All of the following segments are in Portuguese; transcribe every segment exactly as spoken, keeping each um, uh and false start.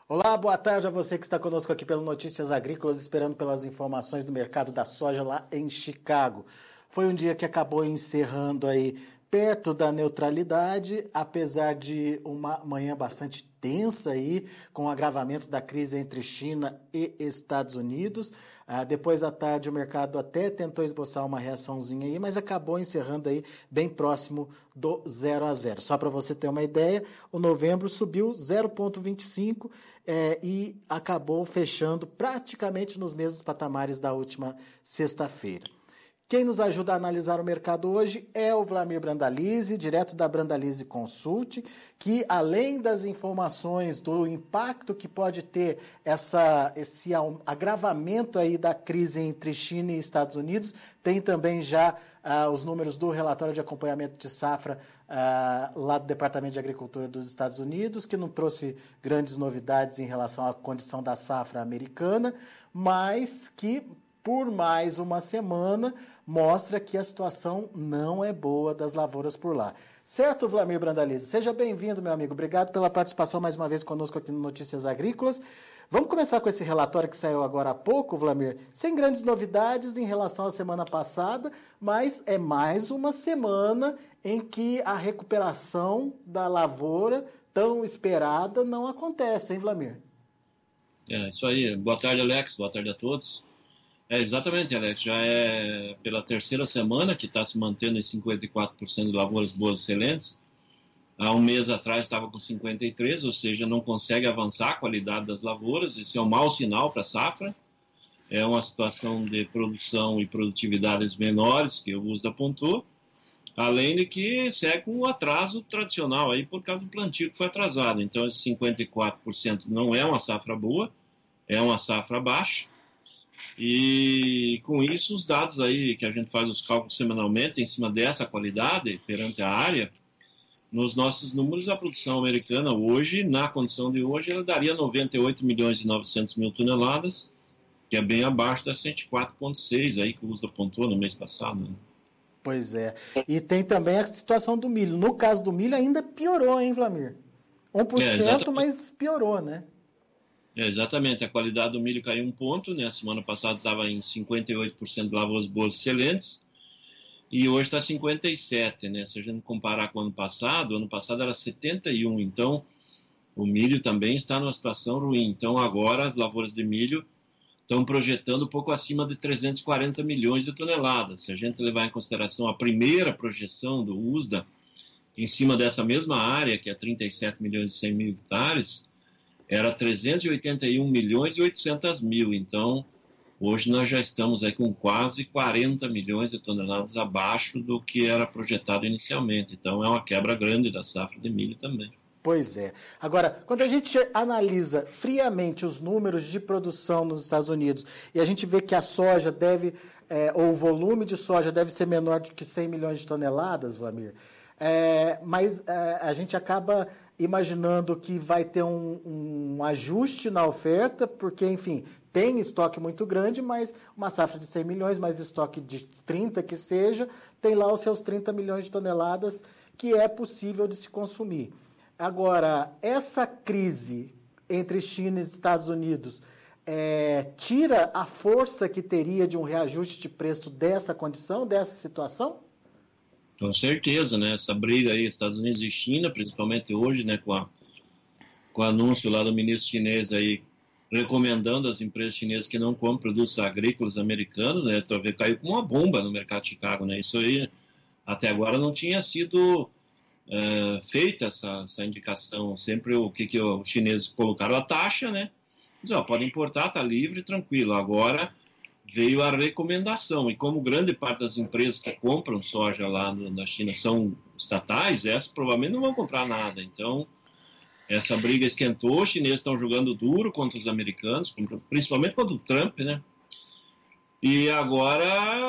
Olá, boa tarde a você que está conosco aqui pelo Notícias Agrícolas, esperando pelas informações do mercado da soja lá em Chicago. Foi um dia que acabou encerrando aí perto da neutralidade, apesar de uma manhã bastante tensa aí, com o agravamento da crise entre China e Estados Unidos. Ah, depois à tarde o mercado até tentou esboçar uma reaçãozinha aí, mas acabou encerrando aí bem próximo do zero a zero. Só para você ter uma ideia, o novembro subiu zero vírgula vinte e cinco é, e acabou fechando praticamente nos mesmos patamares da última sexta-feira. Quem nos ajuda a analisar o mercado hoje é o Vlamir Brandalize, direto da Brandalize Consult, que além das informações do impacto que pode ter essa, esse agravamento aí da crise entre China e Estados Unidos, tem também já ah, os números do relatório de acompanhamento de safra ah, lá do Departamento de Agricultura dos Estados Unidos, que não trouxe grandes novidades em relação à condição da safra americana, mas que por mais uma semana, mostra que a situação não é boa das lavouras por lá. Certo, Vlamir Brandalize? Seja bem-vindo, meu amigo. Obrigado pela participação mais uma vez conosco aqui no Notícias Agrícolas. Vamos começar com esse relatório que saiu agora há pouco, Vlamir, sem grandes novidades em relação à semana passada, mas é mais uma semana em que a recuperação da lavoura tão esperada não acontece, hein, Vlamir? É, isso aí. Boa tarde, Alex. Boa tarde a todos. É, exatamente, Alex. Já é pela terceira semana que está se mantendo em cinquenta e quatro por cento de lavouras boas excelentes. Há um mês atrás estava com cinquenta e três por cento, ou seja, não consegue avançar a qualidade das lavouras. Isso é um mau sinal para a safra. É uma situação de produção e produtividades menores, que o U S D A apontou. Além de que segue com o atraso tradicional aí por causa do plantio que foi atrasado. Então, esse cinquenta e quatro por cento não é uma safra boa, é uma safra baixa. E com isso os dados aí que a gente faz os cálculos semanalmente em cima dessa qualidade perante a área, nos nossos números a produção americana hoje, na condição de hoje, ela daria noventa e oito milhões e novecentos mil toneladas, que é bem abaixo das cento e quatro vírgula seis aí que o U S D A apontou no mês passado, né? Pois é. E tem também a situação do milho. No caso do milho ainda piorou, hein, Vlamir? um por cento, é, mas piorou, né? É, exatamente, a qualidade do milho caiu um ponto, né? A semana passada estava em cinquenta e oito por cento de lavouras boas excelentes e hoje está cinquenta e sete por cento, né? Se a gente comparar com o ano passado, o ano passado era setenta e um por cento, então o milho também está numa situação ruim. Então agora as lavouras de milho estão projetando um pouco acima de trezentos e quarenta milhões de toneladas. Se a gente levar em consideração a primeira projeção do U S D A, em cima dessa mesma área, que é trinta e sete milhões e cem mil hectares, era trezentos e oitenta e um milhões e oitocentos mil, então hoje nós já estamos aí com quase quarenta milhões de toneladas abaixo do que era projetado inicialmente, então é uma quebra grande da safra de milho também. Pois é. Agora, quando a gente analisa friamente os números de produção nos Estados Unidos e a gente vê que a soja deve, é, ou o volume de soja deve ser menor do que cem milhões de toneladas, Vlamir, é, mas é, a gente acaba imaginando que vai ter um, um ajuste na oferta, porque, enfim, tem estoque muito grande, mas uma safra de cem milhões, mais estoque de trinta que seja, tem lá os seus trinta milhões de toneladas que é possível de se consumir. Agora, essa crise entre China e Estados Unidos é, tira a força que teria de um reajuste de preço dessa condição, dessa situação? Com certeza, né? Essa briga aí, Estados Unidos e China, principalmente hoje, né, com, a, com o anúncio lá do ministro chinês aí, recomendando às empresas chinesas que não comprem produtos agrícolas americanos, né? Talvez caiu como uma bomba no mercado de Chicago, né? Isso aí, até agora, não tinha sido é, feita essa, essa indicação. Sempre o que, que os chineses colocaram a taxa, né? Diz, ó, pode importar, tá livre, tranquilo. Agora veio a recomendação, e como grande parte das empresas que compram soja lá na China são estatais, essas provavelmente não vão comprar nada. Então, essa briga esquentou, os chineses estão jogando duro contra os americanos, principalmente contra o Trump, né? E agora,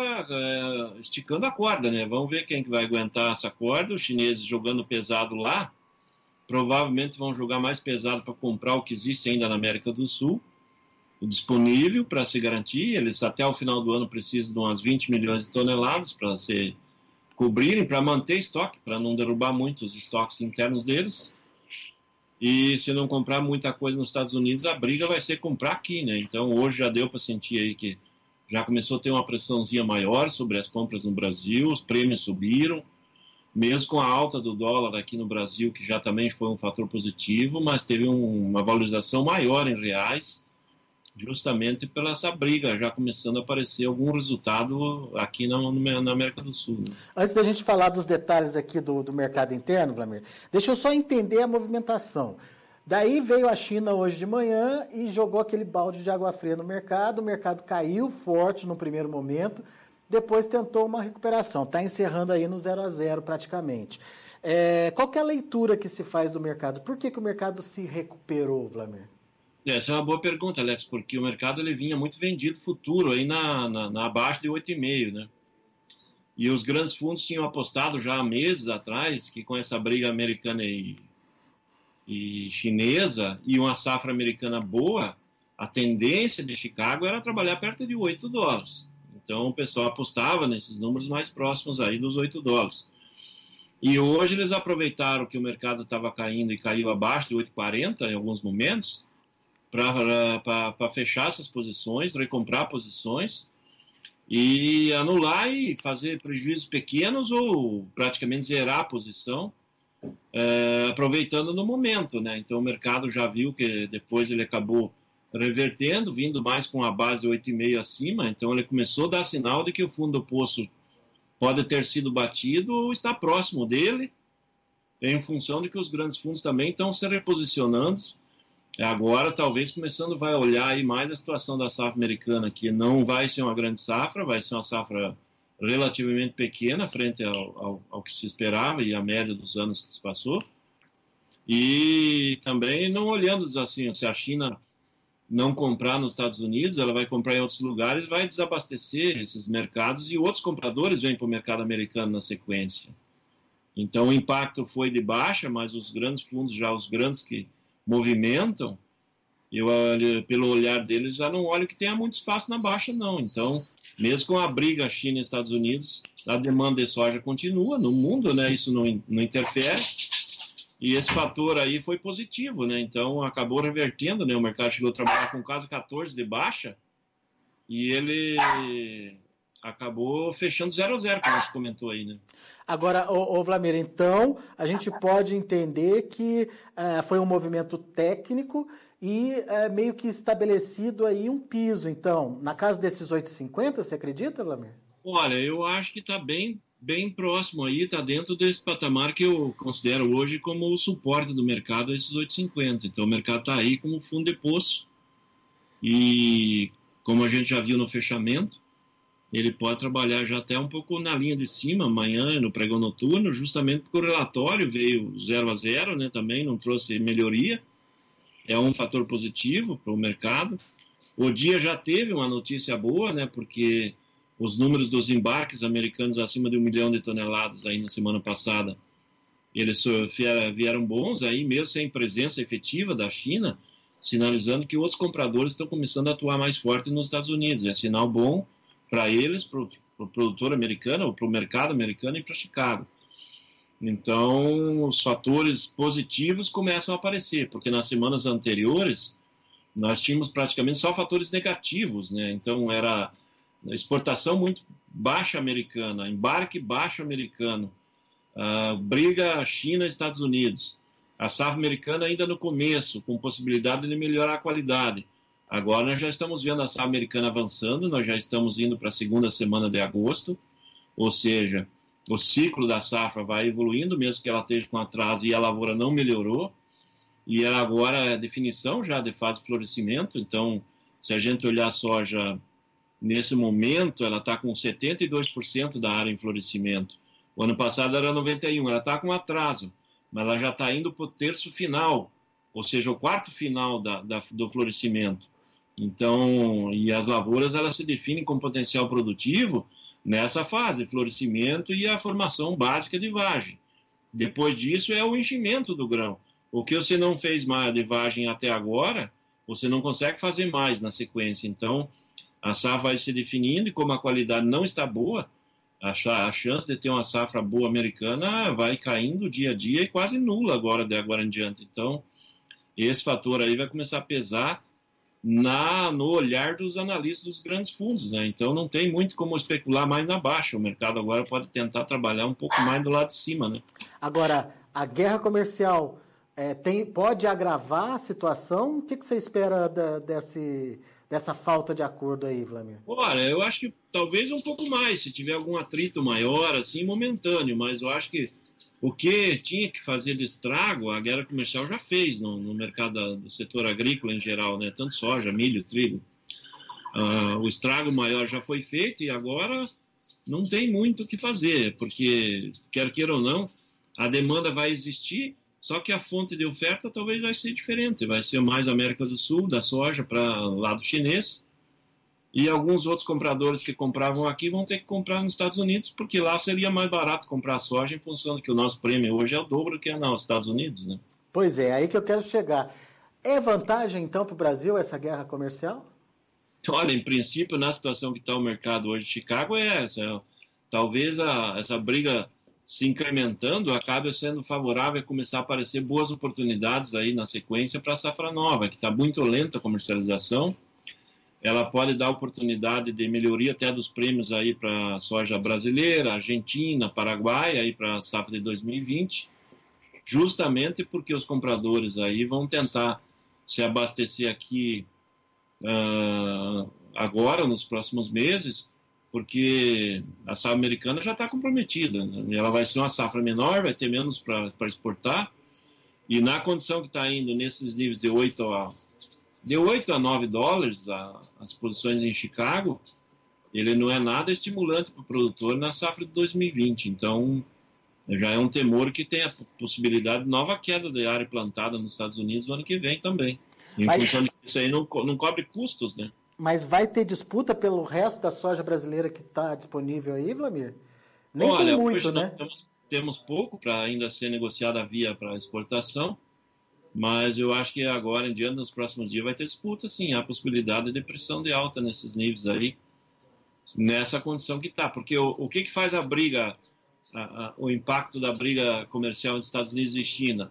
é, esticando a corda, né? Vamos ver quem que vai aguentar essa corda. Os chineses jogando pesado lá, provavelmente vão jogar mais pesado para comprar o que existe ainda na América do Sul, disponível para se garantir. Eles até o final do ano precisam de umas vinte milhões de toneladas para se cobrirem, para manter estoque, para não derrubar muito os estoques internos deles. E se não comprar muita coisa nos Estados Unidos, a briga vai ser comprar aqui, né? Então hoje já deu para sentir aí que já começou a ter uma pressãozinha maior sobre as compras no Brasil, os prêmios subiram, mesmo com a alta do dólar aqui no Brasil, que já também foi um fator positivo, mas teve um, uma valorização maior em reais, justamente pela essa briga, já começando a aparecer algum resultado aqui na, na América do Sul. Né? Antes da gente falar dos detalhes aqui do, do mercado interno, Vlamir, deixa eu só entender a movimentação. Daí veio a China hoje de manhã e jogou aquele balde de água fria no mercado, o mercado caiu forte no primeiro momento, depois tentou uma recuperação, está encerrando aí no zero a zero praticamente. É, qual que é a leitura que se faz do mercado? Por que, que o mercado se recuperou, Vlamir? Essa é uma boa pergunta, Alex, porque o mercado ele vinha muito vendido futuro, aí na, na, na abaixo de oito vírgula cinco, né? E os grandes fundos tinham apostado já há meses atrás que com essa briga americana e, e chinesa e uma safra americana boa, a tendência de Chicago era trabalhar perto de oito dólares. Então o pessoal apostava nesses números mais próximos aí dos oito dólares. E hoje eles aproveitaram que o mercado estava caindo e caiu abaixo de oito vírgula quarenta em alguns momentos, para fechar essas posições, recomprar posições e anular e fazer prejuízos pequenos ou praticamente zerar a posição, é, aproveitando no momento, né? Então o mercado já viu que depois ele acabou revertendo, vindo mais com a base oito vírgula cinco acima, então ele começou a dar sinal de que o fundo do poço pode ter sido batido ou está próximo dele, em função de que os grandes fundos também estão se reposicionando. Agora, talvez, começando, vai olhar aí mais a situação da safra americana, que não vai ser uma grande safra, vai ser uma safra relativamente pequena frente ao, ao, ao que se esperava e à média dos anos que se passou. E também não olhando assim, se a China não comprar nos Estados Unidos, ela vai comprar em outros lugares, vai desabastecer esses mercados e outros compradores vêm para o mercado americano na sequência. Então, o impacto foi de baixa, mas os grandes fundos, já os grandes que movimentam, eu, pelo olhar deles, já não olho que tenha muito espaço na baixa, não. Então, mesmo com a briga China e Estados Unidos, a demanda de soja continua no mundo, né? Isso não, não interfere. E esse fator aí foi positivo, né? Então, acabou revertendo, né? O mercado chegou a trabalhar com quase quatorze de baixa e ele acabou fechando zero a zero, como você comentou aí, né? Agora, ô, ô Vlamir, então a gente pode entender que uh, foi um movimento técnico e uh, meio que estabelecido aí um piso. Então, na casa desses oito e cinquenta, você acredita, Vlamir? Olha, eu acho que está bem, bem próximo aí, está dentro desse patamar que eu considero hoje como o suporte do mercado, esses oito e cinquenta. Então, o mercado está aí como fundo de poço e, como a gente já viu no fechamento, ele pode trabalhar já até um pouco na linha de cima, amanhã, no pregão noturno, justamente porque o relatório veio zero a zero, né, também não trouxe melhoria, é um fator positivo para o mercado. O dia já teve uma notícia boa, né, porque os números dos embarques americanos acima de um milhão de toneladas aí na semana passada, eles vieram bons, aí mesmo sem presença efetiva da China, sinalizando que outros compradores estão começando a atuar mais forte nos Estados Unidos. É sinal bom para eles, para o pro produtor americano, para o mercado americano e para Chicago. Então, os fatores positivos começam a aparecer, porque nas semanas anteriores nós tínhamos praticamente só fatores negativos, né? Então, era exportação muito baixa americana, embarque baixo americano, uh, briga China e Estados Unidos, a safra americana ainda no começo, com possibilidade de melhorar a qualidade. Agora nós já estamos vendo a safra americana avançando, nós já estamos indo para a segunda semana de agosto, ou seja, o ciclo da safra vai evoluindo, mesmo que ela esteja com atraso e a lavoura não melhorou, e ela agora é definição já de fase de florescimento. Então, se a gente olhar a soja nesse momento, ela está com setenta e dois por cento da área em florescimento. O ano passado era noventa e um por cento, ela está com atraso, mas ela já está indo para o terço final, ou seja, o quarto final da, da, do florescimento. Então, e as lavouras, elas se definem com potencial produtivo nessa fase, florescimento e a formação básica de vagem. Depois disso é o enchimento do grão. O que você não fez mais de vagem até agora, você não consegue fazer mais na sequência. Então, a safra vai se definindo e como a qualidade não está boa, a, a chance de ter uma safra boa americana vai caindo dia a dia e quase nula agora, de agora em diante. Então, esse fator aí vai começar a pesar na, no olhar dos analistas dos grandes fundos, né? Então não tem muito como especular mais na baixa. O mercado agora pode tentar trabalhar um pouco mais do lado de cima, né? Agora, a guerra comercial é, tem, pode agravar a situação? O que, que você espera da, desse, dessa falta de acordo aí, Vlamir? Olha, eu acho que talvez um pouco mais, se tiver algum atrito maior, assim, momentâneo, mas eu acho que o que tinha que fazer de estrago, a guerra comercial já fez no, no mercado da, do setor agrícola em geral, né? Tanto soja, milho, trigo. Uh, o estrago maior já foi feito e agora não tem muito o que fazer, porque, quer queira ou não, a demanda vai existir, só que a fonte de oferta talvez vai ser diferente. Vai ser mais a América do Sul, da soja para o lado chinês, e alguns outros compradores que compravam aqui vão ter que comprar nos Estados Unidos, porque lá seria mais barato comprar soja em função de que o nosso prêmio hoje é o dobro que é nos Estados Unidos, né? Pois é, aí que eu quero chegar. É vantagem, então, para o Brasil essa guerra comercial? Olha, em princípio, na situação que está o mercado hoje de Chicago, é essa. Talvez a, essa briga se incrementando acabe sendo favorável a começar a aparecer boas oportunidades aí na sequência para a safra nova, que está muito lenta a comercialização. Ela pode dar oportunidade de melhoria até dos prêmios aí para a soja brasileira, Argentina, Paraguai, aí para a safra de dois mil e vinte, justamente porque os compradores aí vão tentar se abastecer aqui uh, agora, nos próximos meses, porque a safra americana já está comprometida, né? Ela vai ser uma safra menor, vai ter menos para exportar, e na condição que está indo nesses níveis de oito a de oito a nove dólares a, as posições em Chicago, ele não é nada estimulante para o produtor na safra de dois mil e vinte. Então, já é um temor que tem a possibilidade de nova queda de área plantada nos Estados Unidos no ano que vem também. Em Mas, função disso aí, não, não cobre custos, né? Mas vai ter disputa pelo resto da soja brasileira que está disponível aí, Vlamir? Nem Olha, tem muito, hoje né? Nós temos, temos pouco para ainda ser negociada a via para exportação, mas eu acho que agora em diante, nos próximos dias, vai ter disputa, sim. Há possibilidade de pressão de alta nesses níveis aí, nessa condição que está. Porque o, o que, que faz a briga, a, a, o impacto da briga comercial entre Estados Unidos e China?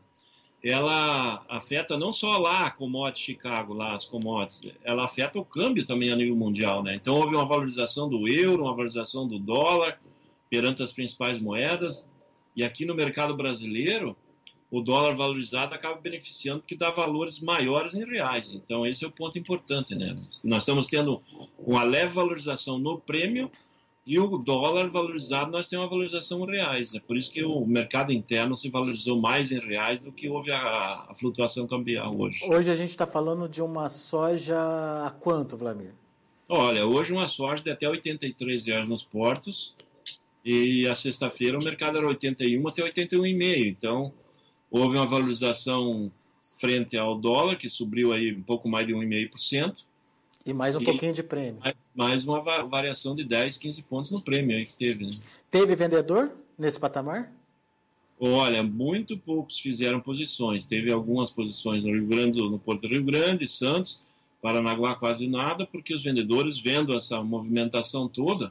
Ela afeta não só lá a commodity Chicago, lá as commodities, ela afeta o câmbio também a nível mundial, né? Então houve uma valorização do euro, uma valorização do dólar perante as principais moedas, e aqui no mercado brasileiro, o dólar valorizado acaba beneficiando porque dá valores maiores em reais. Então, esse é o ponto importante, né? Nós estamos tendo uma leve valorização no prêmio e o dólar valorizado, nós temos uma valorização em reais. É por isso que o mercado interno se valorizou mais em reais do que houve a, a flutuação cambial hoje. Hoje a gente está falando de uma soja a quanto, Vlamir? Olha, hoje uma soja de até oitenta e três reais nos portos e a sexta-feira o mercado era oitenta e um até oitenta e um vírgula cinco. Então, houve uma valorização frente ao dólar, que subiu aí um pouco mais de um vírgula cinco por cento. E mais um e pouquinho de prêmio. Mais, mais uma variação de dez, quinze pontos no prêmio aí que teve, né? Teve vendedor nesse patamar? Olha, muito poucos fizeram posições. Teve algumas posições no Rio Grande, no Porto do Rio Grande, Santos, Paranaguá quase nada, porque os vendedores, vendo essa movimentação toda,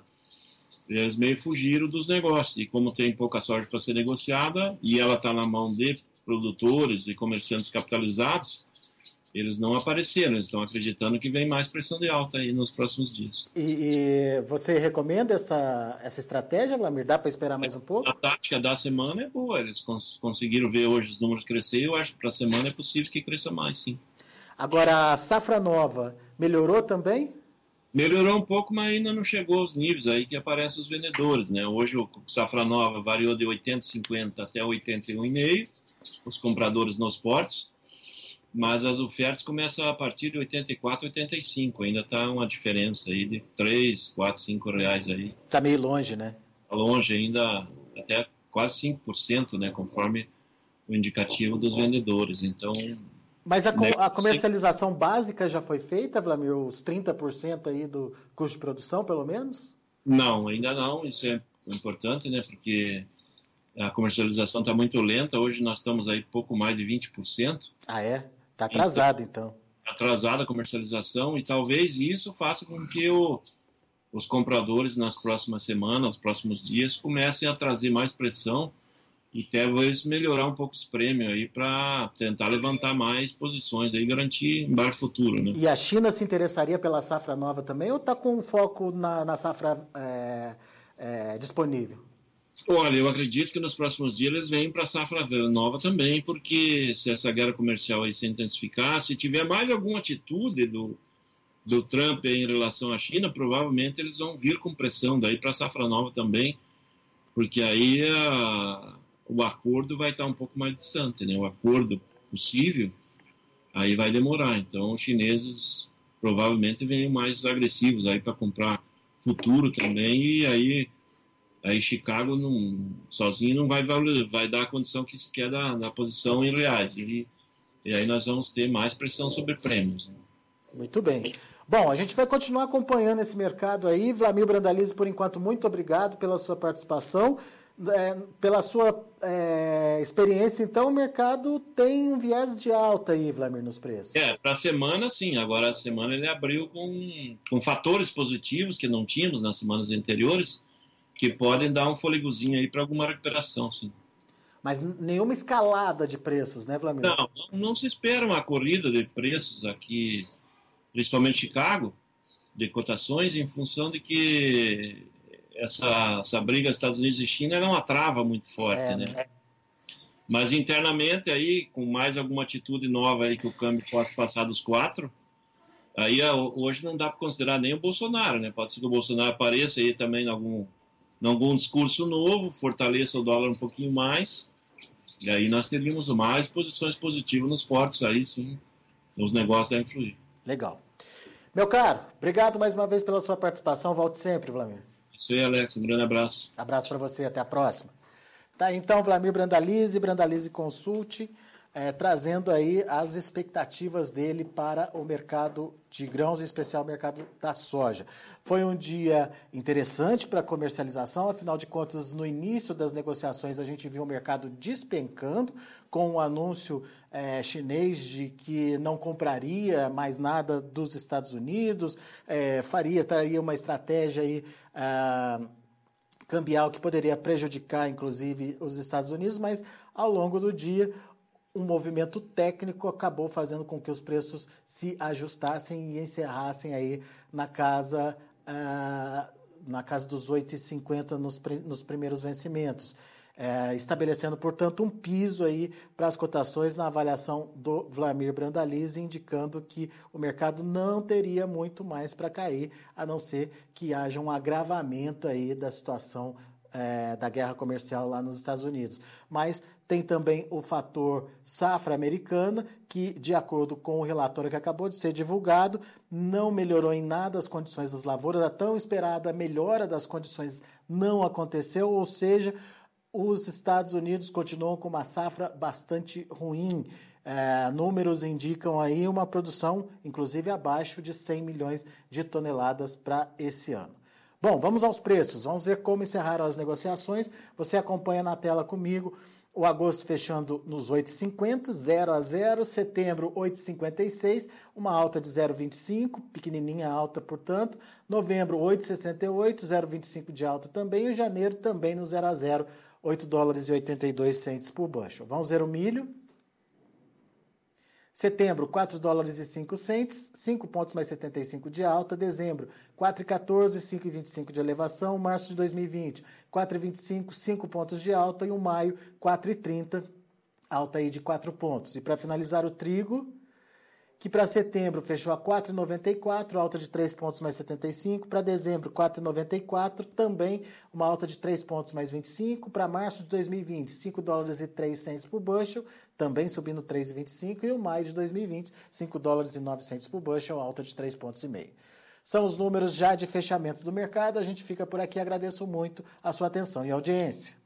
eles meio fugiram dos negócios. E como tem pouca soja para ser negociada, e ela está na mão de produtores e comerciantes capitalizados, eles não apareceram. Eles estão acreditando que vem mais pressão de alta aí nos próximos dias. E, e você recomenda essa, essa estratégia, Vlamir? Dá para esperar mais um pouco? A tática da semana é boa. Eles cons- conseguiram ver hoje os números crescer. Eu acho que para a semana é possível que cresça mais, sim. Agora, a safra nova melhorou também? Melhorou um pouco, mas ainda não chegou aos níveis aí que aparecem os vendedores, né? Hoje o safra nova variou de oitenta e cinquenta até oitenta e um vírgula cinco, os compradores nos portos, mas as ofertas começam a partir de oitenta e quatro, oitenta e cinco. Ainda está uma diferença aí de três, quatro, cinco reais aí. Está meio longe, né? Está longe ainda, até quase cinco por cento, né? Conforme o indicativo dos vendedores. Então... Mas a, a comercialização básica já foi feita, Vlamir? Os trinta por cento aí do custo de produção, pelo menos? Não, ainda não. Isso é importante, né? Porque a comercialização está muito lenta. Hoje nós estamos aí pouco mais de vinte por cento. Ah, é? Está atrasado, então. Está atrasada a comercialização e talvez isso faça com que o, os compradores nas próximas semanas, nos próximos dias, comecem a trazer mais pressão e talvez melhorar um pouco os prêmios aí para tentar levantar mais posições aí, garantir embarque futuro, né? E a China se interessaria pela safra nova também ou está com foco na, na safra é, é, disponível? Olha, eu acredito que nos próximos dias eles vêm para a safra nova também, porque se essa guerra comercial aí se intensificar, se tiver mais alguma atitude do, do Trump em relação à China, provavelmente eles vão vir com pressão daí para a safra nova também, porque aí a, o acordo vai estar um pouco mais distante, né? O acordo possível, aí vai demorar. Então, os chineses provavelmente vêm mais agressivos aí para comprar futuro também, e aí, aí Chicago não, sozinho não vai, vai dar a condição que se quer da, da posição em reais. E, e aí nós vamos ter mais pressão sobre prêmios, né? Muito bem. Bom, a gente vai continuar acompanhando esse mercado aí. Vlamir Brandalize, por enquanto, muito obrigado pela sua participação, é, pela sua é, experiência. Então, o mercado tem um viés de alta aí, Vlamir, nos preços. É, para a semana, sim. Agora, a semana ele abriu com, com fatores positivos que não tínhamos nas semanas anteriores, que podem dar um fôlegozinho aí para alguma recuperação, sim. Mas nenhuma escalada de preços, né, Vlamir? Não, não se espera uma corrida de preços aqui, principalmente Chicago, de cotações, em função de que essa, essa briga Estados Unidos e China era uma trava muito forte, é, né? Mas internamente aí, com mais alguma atitude nova aí que o câmbio possa passar dos quatro, aí hoje não dá para considerar nem o Bolsonaro, né? Pode ser que o Bolsonaro apareça aí também em algum, em algum discurso novo, fortaleça o dólar um pouquinho mais, e aí nós teríamos mais posições positivas nos portos, aí sim, os negócios devem fluir. Legal. Meu caro, obrigado mais uma vez pela sua participação. Volte sempre, Vlamir. Isso aí, Alex. Um grande abraço. Abraço para você. Até a próxima. Tá, então, Vlamir Brandalize, Brandalize Consult, é, trazendo aí as expectativas dele para o mercado de grãos, em especial o mercado da soja. Foi um dia interessante para a comercialização, afinal de contas, no início das negociações a gente viu o mercado despencando, com o anúncio é, chinês de que não compraria mais nada dos Estados Unidos, é, faria, traria uma estratégia aí, ah, cambial que poderia prejudicar, inclusive, os Estados Unidos, mas ao longo do dia um movimento técnico acabou fazendo com que os preços se ajustassem e encerrassem aí na casa, ah, na casa dos oito e cinquenta nos, nos primeiros vencimentos, é, estabelecendo, portanto, um piso aí para as cotações na avaliação do Vlamir Brandalize, indicando que o mercado não teria muito mais para cair, a não ser que haja um agravamento aí da situação é, da guerra comercial lá nos Estados Unidos. Mas tem também o fator safra americana, que, de acordo com o relatório que acabou de ser divulgado, não melhorou em nada as condições das lavouras. A tão esperada melhora das condições não aconteceu, ou seja, os Estados Unidos continuam com uma safra bastante ruim. É, números indicam aí uma produção, inclusive, abaixo de cem milhões de toneladas para esse ano. Bom, vamos aos preços. Vamos ver como encerraram as negociações. Você acompanha na tela comigo. O agosto fechando nos oito e cinquenta, zero a zero. Setembro, oito e cinquenta e seis, uma alta de zero vírgula vinte e cinco, pequenininha alta, portanto. Novembro, oito e sessenta e oito, zero vírgula vinte e cinco de alta também. E janeiro também no zero a zero, oito dólares e oitenta e dois centos por bushel. Vamos ver o milho. Setembro, quatro dólares e cinco centos, cinco pontos mais setenta e cinco de alta. Dezembro, quatro e quatorze, cinco e vinte e cinco de elevação. Março de dois mil e vinte, quatro e vinte e cinco, cinco pontos de alta. E o maio, quatro e trinta, alta aí de quatro pontos. E para finalizar o trigo, que para setembro fechou a quatro e noventa e quatro, alta de três pontos mais setenta e cinco. Para dezembro, quatro e noventa e quatro, também uma alta de três pontos mais vinte e cinco. Para março de dois mil e vinte, cinco dólares e três centos por bushel, também subindo três e vinte e cinco. E o maio de dois mil e vinte, cinco dólares e nove centos por bushel, alta de três pontos e meio. São os números já de fechamento do mercado. A gente fica por aqui. Agradeço muito a sua atenção e audiência.